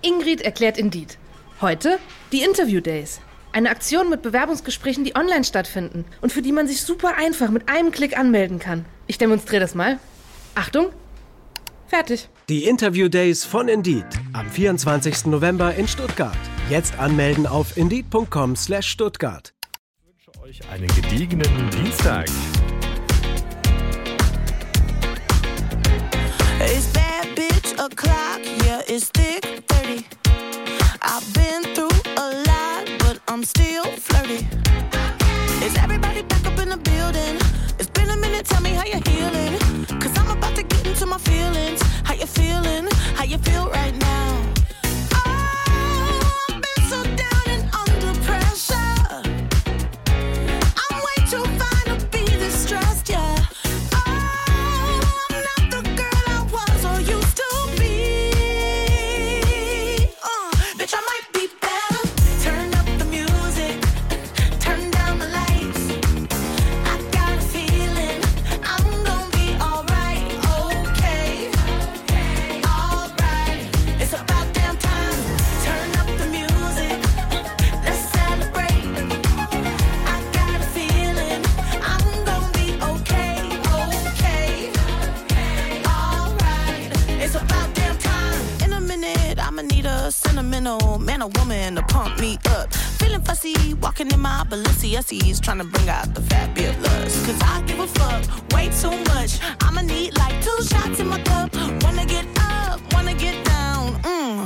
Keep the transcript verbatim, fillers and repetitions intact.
Ingrid erklärt Indeed. Heute die Interview Days. Eine Aktion mit Bewerbungsgesprächen, die online stattfinden und für die man sich super einfach mit einem Klick anmelden kann. Ich demonstriere das mal. Achtung, fertig. Die Interview Days von Indeed am vierundzwanzigsten November in Stuttgart. Jetzt anmelden auf indeed punkt com slash Stuttgart. Ich wünsche euch einen gediegenen Dienstag. It's bad bitch o'clock, yeah, it's thick thirty. I've been through a lot, but I'm still flirty. Is everybody back up in the building? It's been a minute, tell me how you're healing. Cause I'm about to get into my feelings. How you feeling? How you feel right now? Oh, I've been so down and under pressure. I'm way too fine to be this stressed, yeah. Man or woman to pump me up. Feeling fussy, walking in my Balenciennes, trying to bring out the fat bit lust. Cause I give a fuck way too much. I'ma need like two shots in my cup. Wanna get up, wanna get down. Mm,